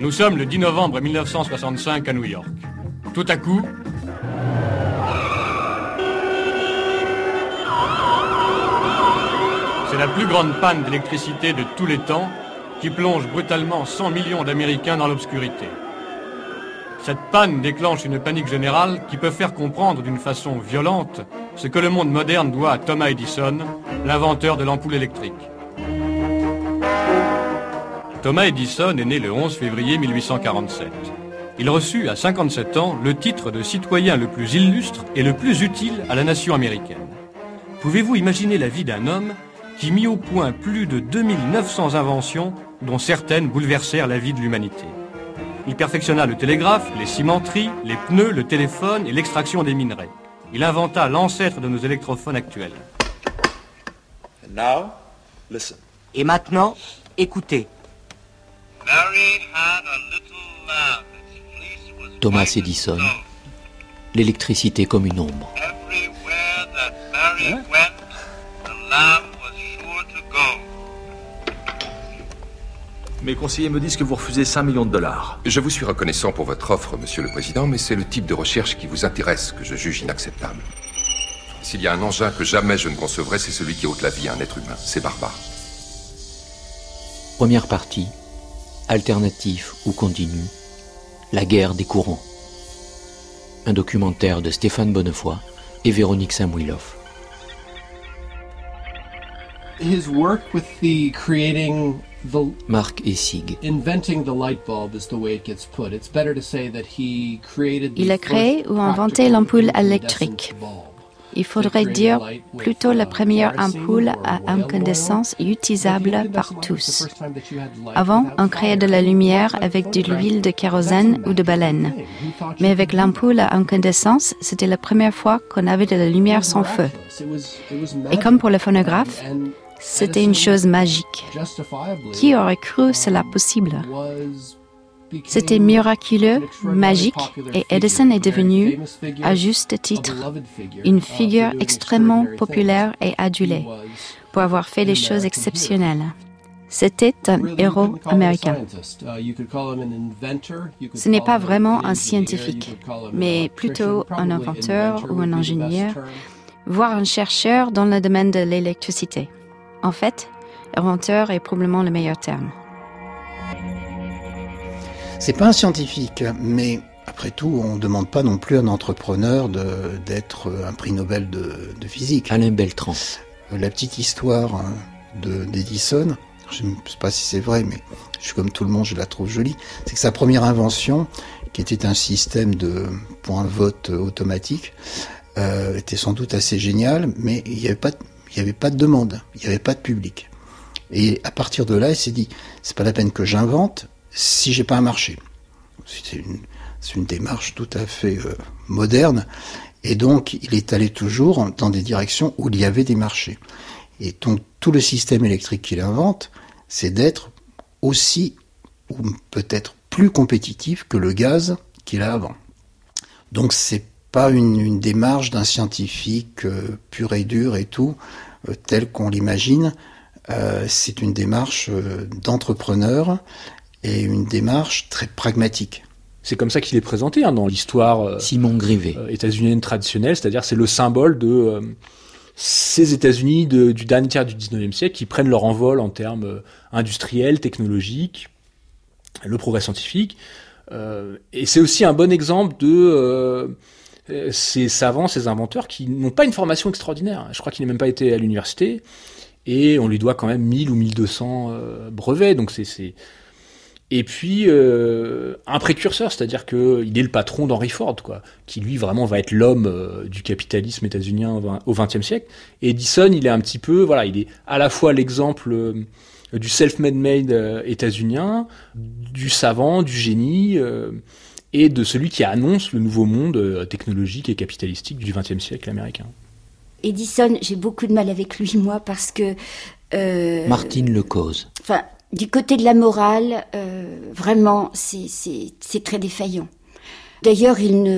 Nous sommes le 10 novembre 1965 à New York. Tout à coup, c'est la plus grande panne d'électricité de tous les temps qui plonge brutalement 100 millions d'Américains dans l'obscurité. Cette panne déclenche une panique générale qui peut faire comprendre d'une façon violente ce que le monde moderne doit à Thomas Edison, l'inventeur de l'ampoule électrique. Thomas Edison est né le 11 février 1847. Il reçut à 57 ans le titre de citoyen le plus illustre et le plus utile à la nation américaine. Pouvez-vous imaginer la vie d'un homme qui mit au point plus de 2900 inventions dont certaines bouleversèrent la vie de l'humanité? Il perfectionna le télégraphe, les cimenteries, les pneus, le téléphone et l'extraction des minerais. Il inventa l'ancêtre de nos électrophones actuels. And now, listen. Et maintenant, écoutez. Thomas Edison, l'électricité comme une ombre. Mes conseillers me disent que vous refusez 5 millions de dollars. Je vous suis reconnaissant pour votre offre, Monsieur le Président, mais c'est le type de recherche qui vous intéresse que je juge inacceptable. S'il y a un engin que jamais je ne concevrai, c'est celui qui ôte la vie à un être humain. C'est barbare. Première partie, alternatif ou continu, la guerre des courants. Un documentaire de Stéphane Bonnefoy et Véronique Samuilov. His work with the creating the Marc Essig. inventing the light bulb is the way it gets put. It's better to say that he created. Il a créé ou inventé l'ampoule électrique. Il faudrait dire plutôt la première ampoule à incandescence utilisable par tous. Avant, on créait de la lumière avec de l'huile de kérosène ou de baleine. Mais avec l'ampoule à incandescence, c'était la première fois qu'on avait de la lumière sans feu. Et comme pour le phonographe, c'était une chose magique. Qui aurait cru cela possible? C'était miraculeux, magique, et Edison est devenu, à juste titre, une figure extrêmement populaire et adulée pour avoir fait des choses exceptionnelles. C'était un héros américain. Ce n'est pas vraiment un scientifique, mais plutôt un inventeur ou un ingénieur, voire un chercheur dans le domaine de l'électricité. En fait, inventeur est probablement le meilleur terme. C'est pas un scientifique, mais après tout, on ne demande pas non plus à un entrepreneur d'être un prix Nobel de physique. Alain Beltran. La petite histoire d'Edison, je ne sais pas si c'est vrai, mais je suis comme tout le monde, je la trouve jolie, c'est que sa première invention, qui était un système de point-vote automatique, était sans doute assez géniale, mais il n'y avait pas de demande, il n'y avait pas de public. Et à partir de là, il s'est dit, c'est pas la peine que j'invente si j'ai pas un marché. C'est une démarche tout à fait moderne, et donc il est allé toujours dans des directions où il y avait des marchés. Et donc tout le système électrique qu'il invente, c'est d'être aussi, ou peut-être plus compétitif que le gaz qu'il a avant. Donc c'est pas une démarche d'un scientifique pur et dur et tout, tel qu'on l'imagine. C'est une démarche d'entrepreneur et une démarche très pragmatique. C'est comme ça qu'il est présenté dans l'histoire Simon Grivet. états-unienne traditionnelle, c'est-à-dire c'est le symbole de ces États-Unis du dernier tiers du 19e siècle qui prennent leur envol en termes industriels, technologiques, le progrès scientifique. Et c'est aussi un bon exemple de ces savants, ces inventeurs qui n'ont pas une formation extraordinaire. Je crois qu'il n'a même pas été à l'université et on lui doit quand même 1000 ou 1200 brevets. Donc c'est... Et puis, un précurseur, c'est-à-dire qu'il est le patron d'Henry Ford, quoi, qui lui vraiment va être l'homme du capitalisme états-unien au XXe siècle. Et Edison, il est un petit peu, voilà, il est à la fois l'exemple du self-made états-unien, du savant, du génie, et de celui qui annonce le nouveau monde technologique et capitalistique du XXe siècle américain. Edison, j'ai beaucoup de mal avec lui, moi, parce que... Martine Lecause. Enfin, du côté de la morale, vraiment, c'est très défaillant. D'ailleurs,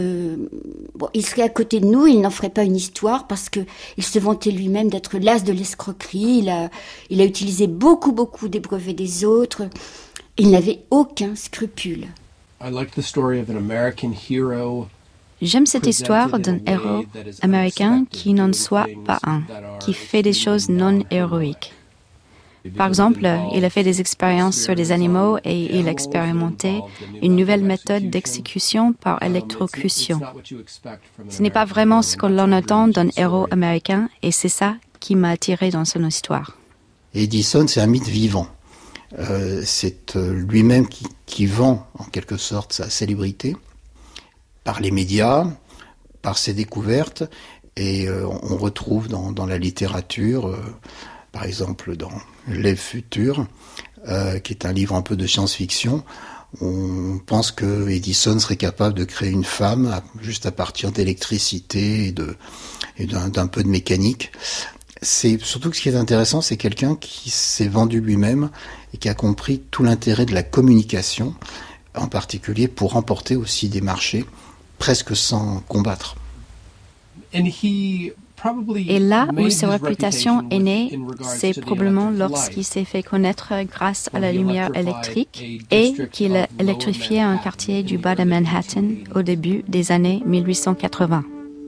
il serait à côté de nous, il n'en ferait pas une histoire parce que il se vantait lui-même d'être l'as de l'escroquerie. Il a utilisé beaucoup des brevets des autres. Il n'avait aucun scrupule. J'aime cette histoire d'un héros américain qui n'en soit pas un, qui fait des choses non héroïques. Par exemple, il a fait des expériences sur des animaux et il a expérimenté une nouvelle méthode d'exécution par électrocution. Ce n'est pas vraiment ce que l'on attend d'un héros américain et c'est ça qui m'a attiré dans son histoire. Edison, c'est un mythe vivant. C'est lui-même qui vend en quelque sorte sa célébrité par les médias, par ses découvertes, et on retrouve dans la littérature, par exemple dans L'Ève future, qui est un livre un peu de science-fiction, on pense que Edison serait capable de créer une femme juste à partir d'électricité et d'un peu de mécanique. C'est surtout que ce qui est intéressant, c'est quelqu'un qui s'est vendu lui-même et qui a compris tout l'intérêt de la communication, en particulier pour remporter aussi des marchés presque sans combattre. Et là où sa réputation est née, c'est probablement lorsqu'il s'est fait connaître grâce à la lumière électrique et qu'il a électrifié un quartier du bas de Manhattan au début des années 1880.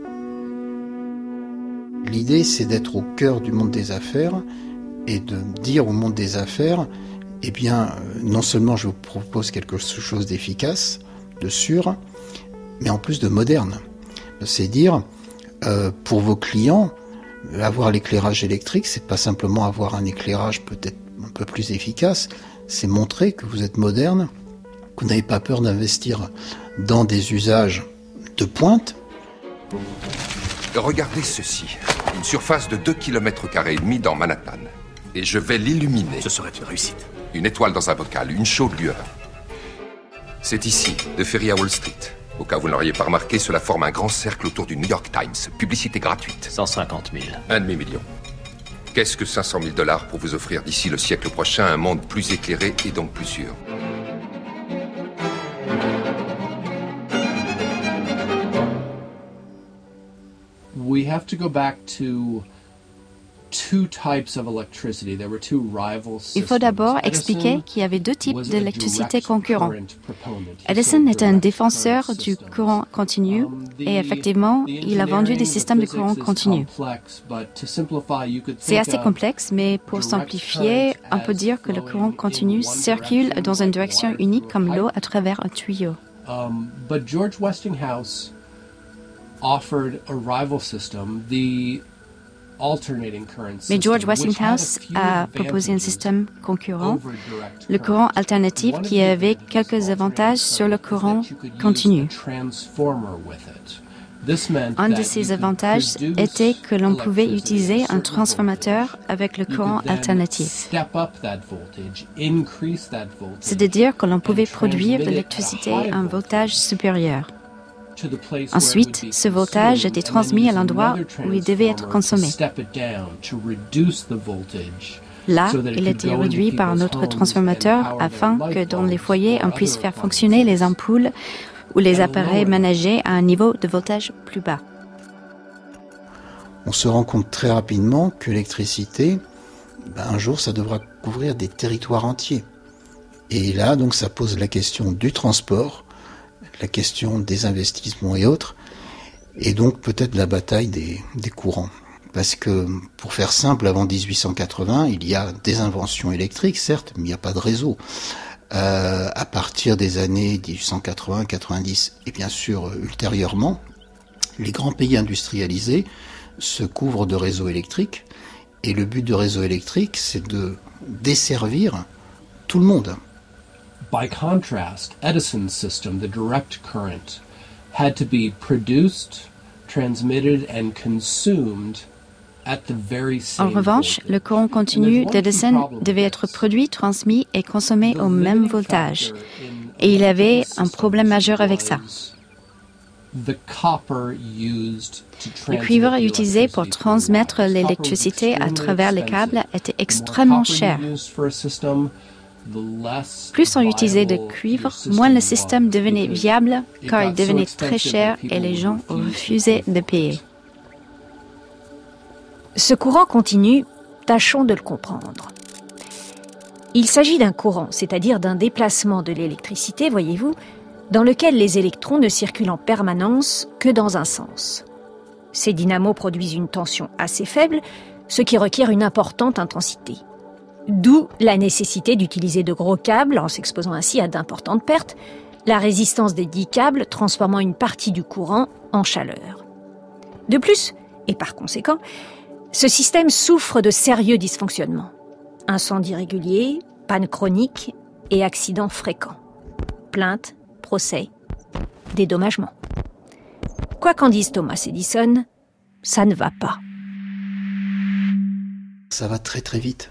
L'idée, c'est d'être au cœur du monde des affaires et de dire au monde des affaires, eh bien, non seulement je vous propose quelque chose d'efficace, de sûr, mais en plus de moderne. C'est dire, pour vos clients, avoir l'éclairage électrique, c'est pas simplement avoir un éclairage peut-être un peu plus efficace, c'est montrer que vous êtes moderne, que vous n'avez pas peur d'investir dans des usages de pointe. Regardez ceci, une surface de 2,5 km² dans Manhattan. Et je vais l'illuminer. Ce serait une réussite. Une étoile dans un bocal, une chaude lueur. C'est ici, de Ferry à Wall Street. Au cas où vous ne l'auriez pas remarqué, cela forme un grand cercle autour du New York Times. Publicité gratuite. 150 000. Un demi-million. Qu'est-ce que 500 000 $ pour vous offrir d'ici le siècle prochain un monde plus éclairé et donc plus sûr? We have to go back to Il faut d'abord expliquer qu'il y avait deux types d'électricité concurrents. Edison est un défenseur du courant continu et effectivement, il a vendu des systèmes de courant continu. C'est assez complexe, mais pour simplifier, on peut dire que le courant continu circule dans une direction unique comme l'eau à travers un tuyau. But George Westinghouse offered a rival system, Mais George Westinghouse a proposé un système concurrent, le courant alternatif, qui avait quelques avantages sur le courant continu. Un de ces avantages était que l'on pouvait utiliser un transformateur avec le courant alternatif. C'est-à-dire que l'on pouvait produire de l'électricité à un voltage supérieur. Ensuite, ce voltage était transmis à l'endroit où il devait être consommé. Là, il était réduit par un autre transformateur afin que dans les foyers, on puisse faire fonctionner les ampoules ou les appareils ménagers à un niveau de voltage plus bas. On se rend compte très rapidement que l'électricité, un jour, ça devra couvrir des territoires entiers. Et là, donc, ça pose la question du transport, la question des investissements et autres, et donc peut-être la bataille des courants. Parce que, pour faire simple, avant 1880, il y a des inventions électriques, certes, mais il n'y a pas de réseau. À partir des années 1880-90, et bien sûr ultérieurement, les grands pays industrialisés se couvrent de réseaux électriques, et le but de réseaux électriques, c'est de desservir tout le monde. By contrast, Edison's system, the direct current, had to be produced, transmitted and consumed at the very same En revanche, le courant continu d'Edison devait être produit, transmis et consommé au même voltage. Et il avait un problème majeur avec ça. Le cuivre utilisé pour transmettre l'électricité à travers les câbles était extrêmement cher. Plus on utilisait de cuivre, moins le système devenait viable car il devenait très cher et les gens refusaient de payer. Ce courant continu, tâchons de le comprendre. Il s'agit d'un courant, c'est-à-dire d'un déplacement de l'électricité, voyez-vous, dans lequel les électrons ne circulent en permanence que dans un sens. Ces dynamos produisent une tension assez faible, ce qui requiert une importante intensité. D'où la nécessité d'utiliser de gros câbles en s'exposant ainsi à d'importantes pertes, la résistance des dits câbles transformant une partie du courant en chaleur. De plus, et par conséquent, ce système souffre de sérieux dysfonctionnements. Incendies réguliers, pannes chroniques et accidents fréquents. Plaintes, procès, dédommagements. Quoi qu'en dise Thomas Edison, ça ne va pas. Ça va très très vite.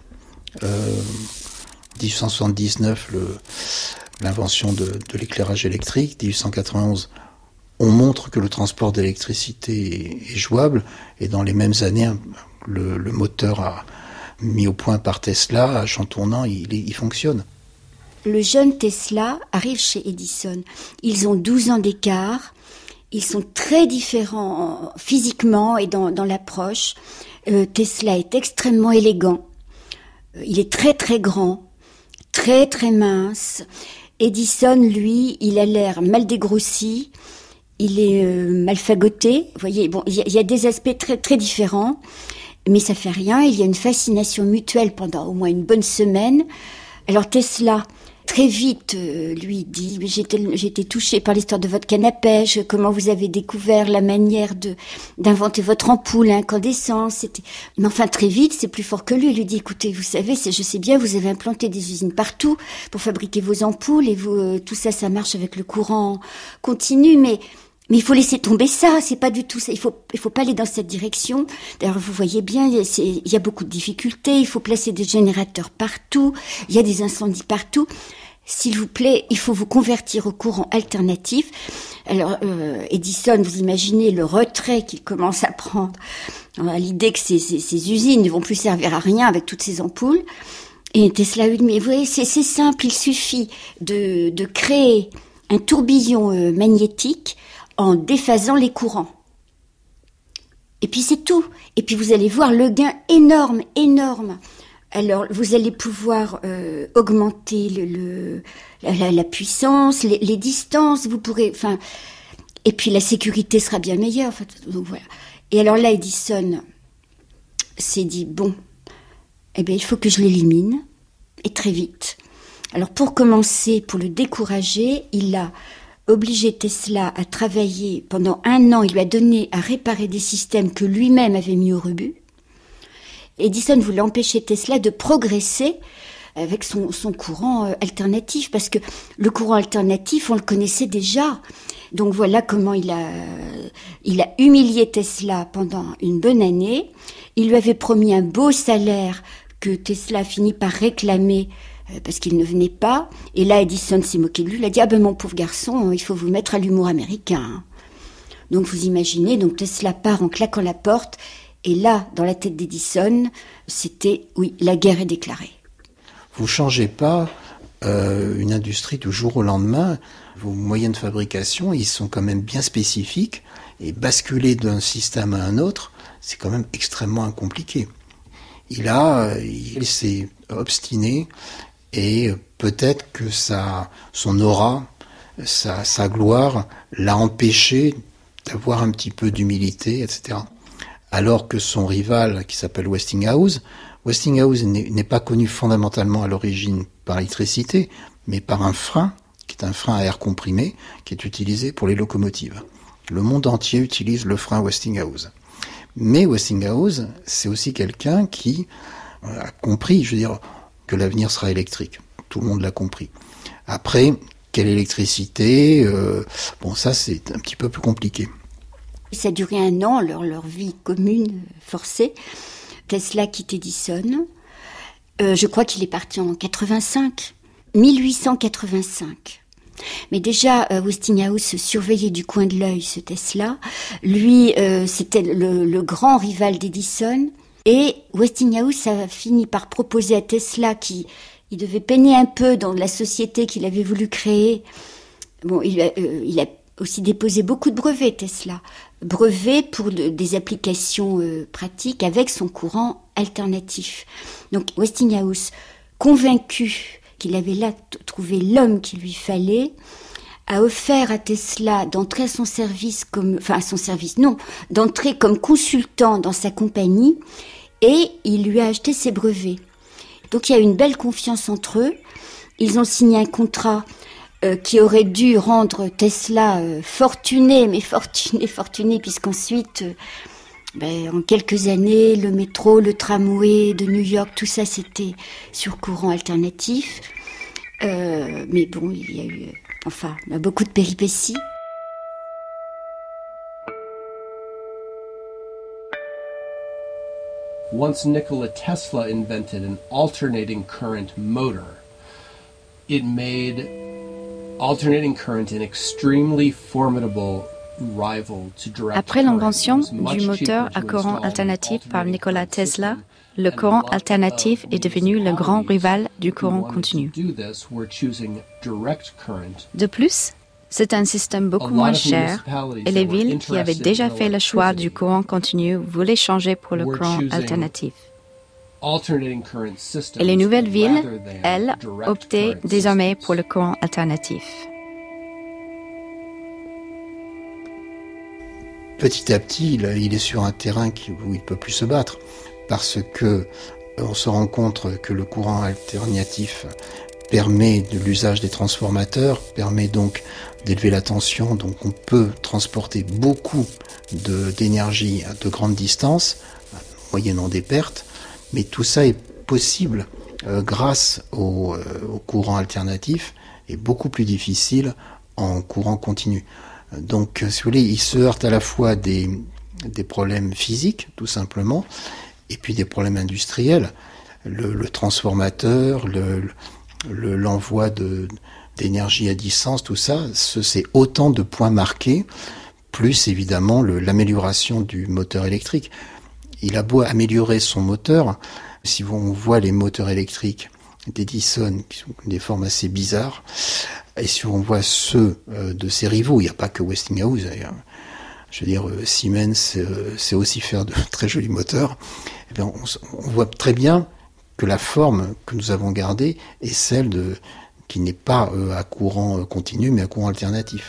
1879, l'invention de l'éclairage électrique. 1891, on montre que le transport d'électricité est jouable. Et dans les mêmes années, le moteur mis au point par Tesla, à champ tournant, il fonctionne. Le jeune Tesla arrive chez Edison. Ils ont 12 ans d'écart. Ils sont très différents physiquement et dans l'approche. Tesla est extrêmement élégant. Il est très très grand, très très mince. Edison, lui, il a l'air mal dégrossi. Il est mal fagoté. Vous voyez, bon, il y a des aspects très très différents. Mais ça fait rien, il y a une fascination mutuelle pendant au moins une bonne semaine. Alors Tesla, très vite, lui dit, j'ai été touché par l'histoire de votre canne à pêche, comment vous avez découvert la manière d'inventer votre ampoule à incandescence. Mais enfin, très vite, c'est plus fort que lui. Il lui dit, écoutez, vous savez, je sais bien, vous avez implanté des usines partout pour fabriquer vos ampoules et tout ça marche avec le courant continu, mais il faut laisser tomber ça, c'est pas du tout ça. Il faut pas aller dans cette direction. D'ailleurs, vous voyez bien, il y a beaucoup de difficultés. Il faut placer des générateurs partout. Il y a des incendies partout. S'il vous plaît, il faut vous convertir au courant alternatif. Alors, Edison, vous imaginez le retrait qu'il commence à prendre à l'idée que ces usines ne vont plus servir à rien avec toutes ces ampoules. Et Tesla lui dit, mais vous voyez, c'est simple, il suffit de créer un tourbillon magnétique en déphasant les courants. Et puis c'est tout. Et puis vous allez voir le gain énorme. Alors vous allez pouvoir augmenter la puissance, les distances, vous pourrez, et puis la sécurité sera bien meilleure. Donc voilà. Et alors là, Edison s'est dit, bon, il faut que je l'élimine, et très vite. Alors pour commencer, pour le décourager, il a obligé Tesla à travailler pendant 1 an. Il lui a donné à réparer des systèmes que lui-même avait mis au rebut. Edison voulait empêcher Tesla de progresser avec son courant alternatif, parce que le courant alternatif, on le connaissait déjà. Donc voilà comment il a humilié Tesla pendant une bonne année. Il lui avait promis un beau salaire que Tesla a fini par réclamer parce qu'il ne venait pas. Et là, Edison s'est moqué de lui. Il a dit, mon pauvre garçon, il faut vous mettre à l'humour américain. Donc vous imaginez, Tesla part en claquant la porte. Et là, dans la tête d'Edison, c'était, oui, la guerre est déclarée. Vous changez pas une industrie du jour au lendemain. Vos moyens de fabrication, ils sont quand même bien spécifiques. Et basculer d'un système à un autre, c'est quand même extrêmement compliqué. Il s'est obstiné. Et peut-être que son aura, sa gloire l'a empêché d'avoir un petit peu d'humilité, etc. Alors que son rival, qui s'appelle Westinghouse n'est pas connu fondamentalement à l'origine par l'électricité, mais par un frein, qui est un frein à air comprimé, qui est utilisé pour les locomotives. Le monde entier utilise le frein Westinghouse. Mais Westinghouse, c'est aussi quelqu'un qui a compris, que l'avenir sera électrique. Tout le monde l'a compris. Après, quelle électricité ça c'est un petit peu plus compliqué. Ça a duré 1 an, leur vie commune forcée. Tesla quitte Edison. Je crois qu'il est parti en 1885. Mais déjà, Westinghouse surveillait du coin de l'œil ce Tesla. Lui, c'était le grand rival d'Edison. Et Westinghouse a fini par proposer à Tesla il devait peiner un peu dans la société qu'il avait voulu créer. Bon, il a aussi déposé beaucoup de brevets, Tesla. Brevets pour des applications pratiques avec son courant alternatif. Donc Westinghouse convaincu qu'il avait là trouvé l'homme qu'il lui fallait, a offert à Tesla d'entrer à son service d'entrer comme consultant dans sa compagnie, et il lui a acheté ses brevets. Donc il y a eu une belle confiance entre eux. Ils ont signé un contrat qui aurait dû rendre Tesla fortuné, puisqu'ensuite, en quelques années, le métro, le tramway de New York, tout ça c'était sur courant alternatif. Mais bon, il y a eu beaucoup de péripéties. Once Nikola Tesla invented an alternating current motor, it made alternating current an extremely formidable rival to direct. Après l'invention du moteur à courant alternatif par Nikola Tesla, le courant alternatif est devenu le grand rival du courant continu. De plus, c'est un système beaucoup moins cher et les villes qui avaient déjà fait le choix du courant continu voulaient changer pour le courant alternatif. Et les nouvelles villes, elles, optaient désormais pour le courant alternatif. Petit à petit, il est sur un terrain où il ne peut plus se battre, parce que on se rend compte que le courant alternatif permet de l'usage des transformateurs, permet donc d'élever la tension, donc on peut transporter beaucoup d'énergie à de grandes distances, moyennant des pertes, mais tout ça est possible grâce au courant alternatif et beaucoup plus difficile en courant continu. Donc, si vous voulez, il se heurte à la fois des problèmes physiques, tout simplement, et puis des problèmes industriels. Le transformateur, l'envoi d'énergie à distance, tout ça, c'est autant de points marqués, plus évidemment l'amélioration du moteur électrique. Il a beau améliorer son moteur, si on voit les moteurs électriques d'Edison, qui sont des formes assez bizarres, et si on voit ceux de ses rivaux, il n'y a pas que Westinghouse d'ailleurs. Je veux dire, Siemens sait aussi faire de très jolis moteurs. Eh bien, on voit très bien que la forme que nous avons gardée est celle qui n'est pas à courant continu, mais à courant alternatif.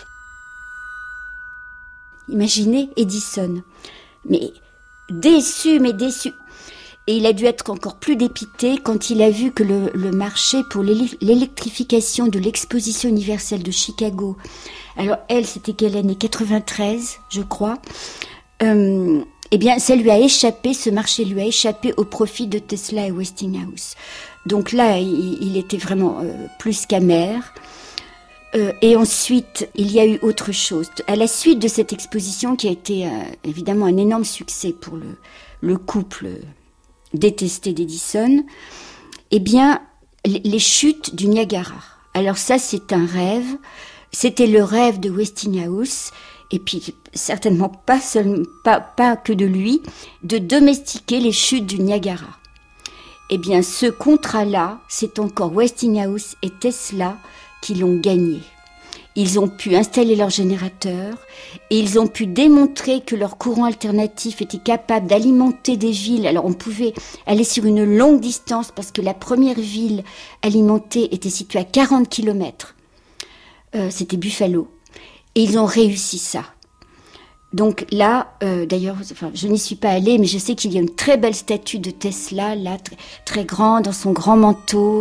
Imaginez Edison, mais déçu. Et il a dû être encore plus dépité quand il a vu que le marché pour l'électrification de l'exposition universelle de Chicago, alors elle, c'était quelle année ? 93, je crois. Eh bien, ça lui a échappé, ce marché lui a échappé au profit de Tesla et Westinghouse. Donc là, il était vraiment plus qu'amer. Et ensuite, il y a eu autre chose. À la suite de cette exposition, qui a été évidemment un énorme succès pour le couple détesté d'Edison, eh bien, les chutes du Niagara. Alors ça, c'est un rêve. C'était le rêve de Westinghouse, et puis certainement pas que de lui, de domestiquer les chutes du Niagara. Eh bien, ce contrat-là, c'est encore Westinghouse et Tesla qui l'ont gagné. Ils ont pu installer leurs générateurs et ils ont pu démontrer que leur courant alternatif était capable d'alimenter des villes. Alors on pouvait aller sur une longue distance parce que la première ville alimentée était située à 40 km. C'était Buffalo. Et ils ont réussi ça. Donc là, d'ailleurs, je n'y suis pas allée, mais je sais qu'il y a une très belle statue de Tesla, là, très grande, dans son grand manteau.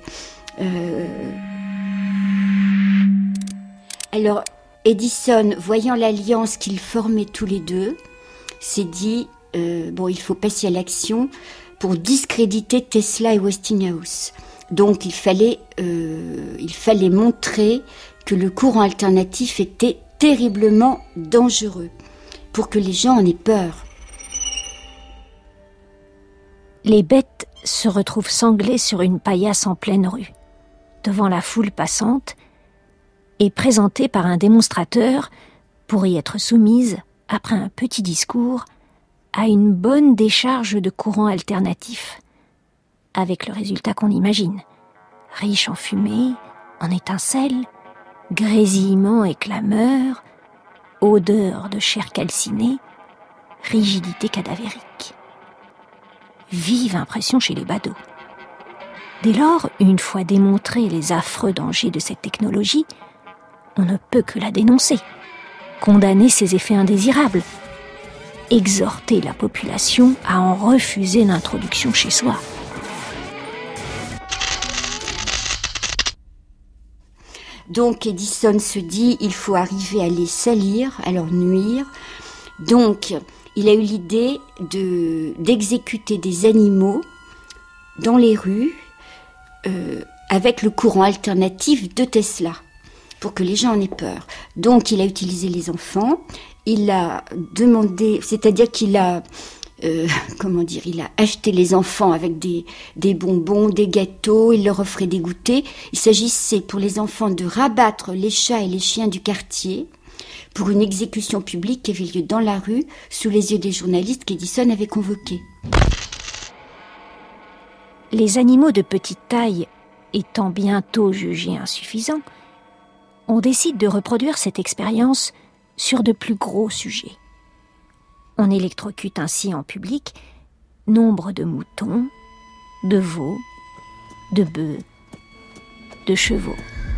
Alors, Edison, voyant l'alliance qu'ils formaient tous les deux, s'est dit, il faut passer à l'action pour discréditer Tesla et Westinghouse. Donc, il fallait montrer que le courant alternatif était terriblement dangereux, pour que les gens en aient peur. Les bêtes se retrouvent sanglées sur une paillasse en pleine rue, devant la foule passante, et présentées par un démonstrateur pour y être soumises, après un petit discours, à une bonne décharge de courant alternatif, avec le résultat qu'on imagine, riche en fumée, en étincelles, grésillement et clameur, odeur de chair calcinée, rigidité cadavérique. Vive impression chez les badauds. Dès lors, une fois démontrés les affreux dangers de cette technologie, on ne peut que la dénoncer, condamner ses effets indésirables, exhorter la population à en refuser l'introduction chez soi. Donc Edison se dit, il faut arriver à les salir, à leur nuire. Donc il a eu l'idée d'exécuter des animaux dans les rues avec le courant alternatif de Tesla, pour que les gens en aient peur. Donc il a utilisé les enfants, il a demandé, c'est-à-dire qu'il a il a acheté les enfants avec des bonbons, des gâteaux, il leur offrait des goûters. Il s'agissait pour les enfants de rabattre les chats et les chiens du quartier pour une exécution publique qui avait lieu dans la rue, sous les yeux des journalistes qu'Edison avait convoqués. Les animaux de petite taille étant bientôt jugés insuffisants, on décide de reproduire cette expérience sur de plus gros sujets. On électrocute ainsi en public nombre de moutons, de veaux, de bœufs, de chevaux.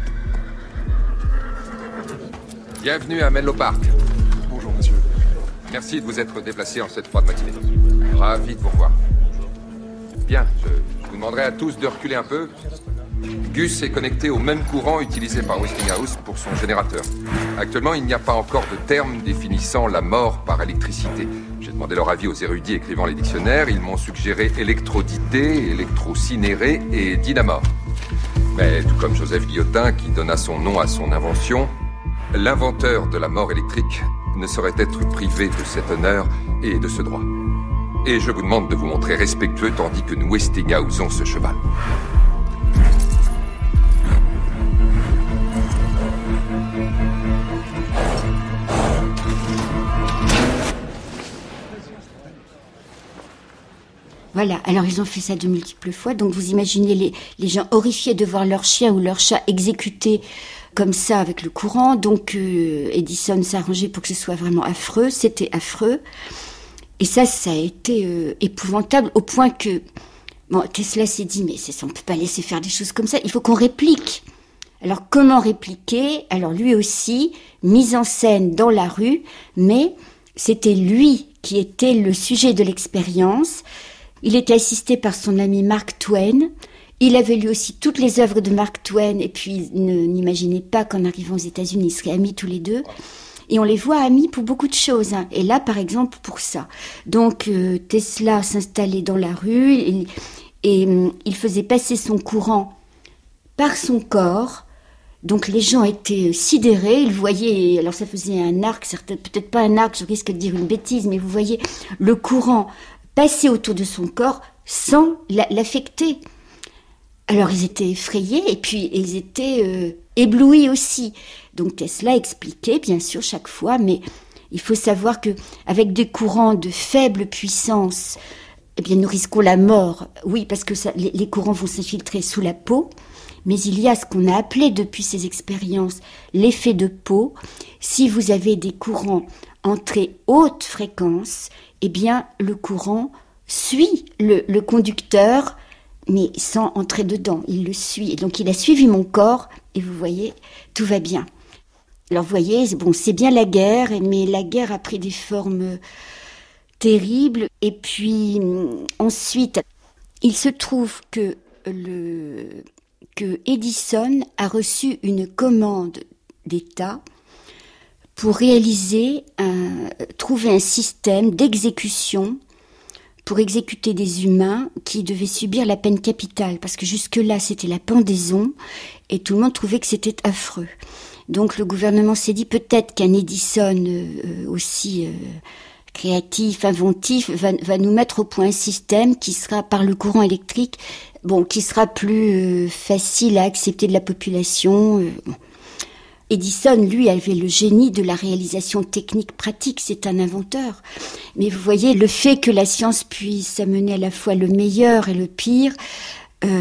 Bienvenue à Menlo Park. Bonjour, monsieur. Merci de vous être déplacé en cette froide matinée. Ravi de vous revoir. Bien, je vous demanderai à tous de reculer un peu. Gus est connecté au même courant utilisé par Westinghouse pour son générateur. Actuellement, il n'y a pas encore de terme définissant la mort par électricité. J'ai demandé leur avis aux érudits écrivant les dictionnaires. Ils m'ont suggéré électrodité, électrocinéré et dynamore. Mais tout comme Joseph Guillotin, qui donna son nom à son invention, l'inventeur de la mort électrique ne saurait être privé de cet honneur et de ce droit. Et je vous demande de vous montrer respectueux tandis que nous Westinghousons ce cheval. Voilà, alors ils ont fait ça de multiples fois, donc vous imaginez les gens horrifiés de voir leur chien ou leur chat exécuté comme ça avec le courant, donc Edison s'arrangeait pour que ce soit vraiment affreux, c'était affreux, et ça a été épouvantable au point que Tesla s'est dit, mais on ne peut pas laisser faire des choses comme ça, il faut qu'on réplique. Alors comment répliquer? Alors lui aussi, mise en scène dans la rue, mais c'était lui qui était le sujet de l'expérience. Il était assisté par son ami Mark Twain. Il avait lu aussi toutes les œuvres de Mark Twain et puis n'imaginez pas qu'en arrivant aux États-Unis, ils seraient amis tous les deux. Et on les voit amis pour beaucoup de choses. Hein. Et là, par exemple, pour ça. Donc, Tesla s'installait dans la rue et il faisait passer son courant par son corps. Donc, les gens étaient sidérés. Ils voyaient, alors ça faisait un arc, peut-être pas un arc, je risque de dire une bêtise, mais vous voyez le courant passer autour de son corps sans l'affecter. Alors ils étaient effrayés et puis ils étaient éblouis aussi. Donc Tesla expliquait bien sûr chaque fois, mais il faut savoir que avec des courants de faible puissance, eh bien nous risquons la mort. Oui, parce que les courants vont s'infiltrer sous la peau, mais il y a ce qu'on a appelé depuis ces expériences l'effet de peau. Si vous avez des courants en très haute fréquence, eh bien, le courant suit le conducteur, mais sans entrer dedans. Il le suit. Et donc, il a suivi mon corps, et vous voyez, tout va bien. Alors, vous voyez, c'est bien la guerre, mais la guerre a pris des formes terribles. Et puis, ensuite, il se trouve que Edison a reçu une commande d'État pour trouver un système d'exécution pour exécuter des humains qui devaient subir la peine capitale, parce que jusque-là, c'était la pendaison, et tout le monde trouvait que c'était affreux. Donc le gouvernement s'est dit, peut-être qu'un Edison aussi créatif, inventif, va nous mettre au point un système qui sera, par le courant électrique, qui sera plus facile à accepter de la population. Edison, lui, avait le génie de la réalisation technique pratique, c'est un inventeur. Mais vous voyez, le fait que la science puisse amener à la fois le meilleur et le pire,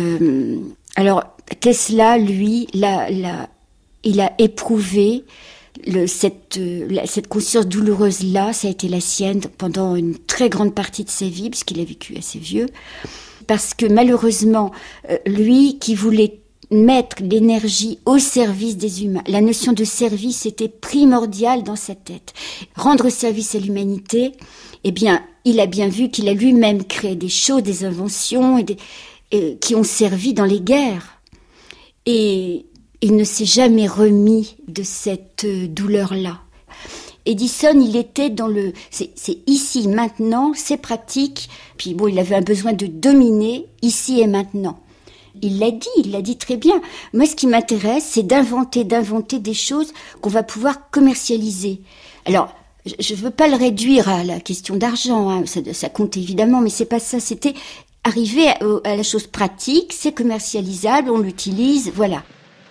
alors Tesla, lui, il a éprouvé Cette conscience douloureuse-là, ça a été la sienne pendant une très grande partie de sa vie, puisqu'il a vécu assez vieux. Parce que malheureusement, lui qui voulait mettre l'énergie au service des humains, la notion de service était primordiale dans sa tête. Rendre service à l'humanité, eh bien, il a bien vu qu'il a lui-même créé des choses, des inventions qui ont servi dans les guerres. Et il ne s'est jamais remis de cette douleur-là. Edison, il était c'est ici, maintenant, c'est pratique. Puis bon, il avait un besoin de dominer ici et maintenant. Il l'a dit très bien. Moi, ce qui m'intéresse, c'est d'inventer des choses qu'on va pouvoir commercialiser. Alors, je veux pas le réduire à la question d'argent, hein. Ça compte évidemment, mais c'est pas ça. C'était arriver à la chose pratique, c'est commercialisable, on l'utilise, voilà.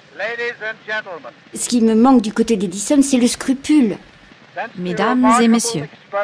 Ce qui me manque du côté d'Edison, c'est le scrupule. Mesdames et messieurs,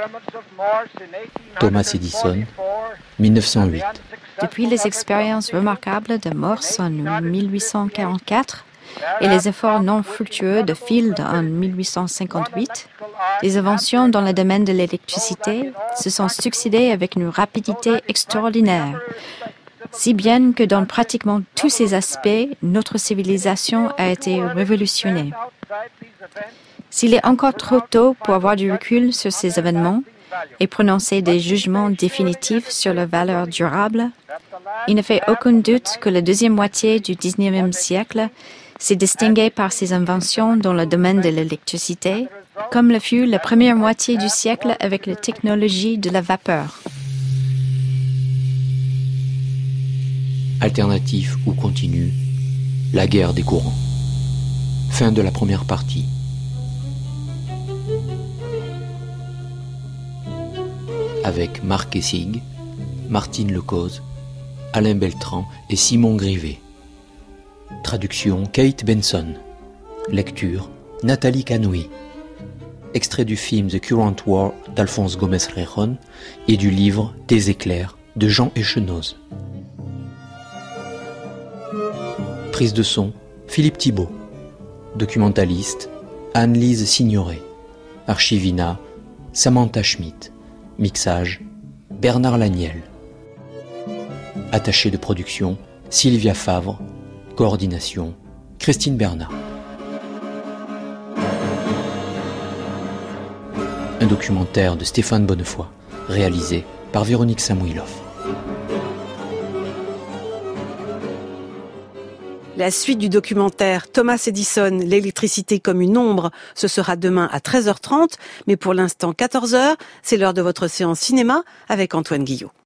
Thomas Edison, 1908. depuis les expériences remarquables de Morse en 1844 et les efforts non fructueux de Field en 1858, les inventions dans le domaine de l'électricité se sont succédées avec une rapidité extraordinaire, si bien que dans pratiquement tous ces aspects, notre civilisation a été révolutionnée. S'il est encore trop tôt pour avoir du recul sur ces événements et prononcer des jugements définitifs sur leur valeur durable, il ne fait aucun doute que la deuxième moitié du XIXe siècle s'est distinguée par ses inventions dans le domaine de l'électricité, comme le fut la première moitié du siècle avec la technologie de la vapeur. Alternatif ou continu, la guerre des courants. Fin de la première partie. Avec Marc Essig, Martine Lecause, Alain Beltran et Simon Grivet. Traduction Kate Benson. Lecture Nathalie Canoui. Extrait du film The Current War d'Alphonse Gomez-Rejon et du livre Des éclairs de Jean Echenoz. Prise de son Philippe Thibault. Documentaliste Anne-Lise Signoret. Archivina Samantha Schmidt. Mixage Bernard Laniel. Attaché de production Sylvia Favre. Coordination Christine Bernard. Un documentaire de Stéphane Bonnefoy, réalisé par Véronique Samouilov. La suite du documentaire Thomas Edison, l'électricité comme une ombre, ce sera demain à 13h30, mais pour l'instant 14h, c'est l'heure de votre séance cinéma avec Antoine Guillot.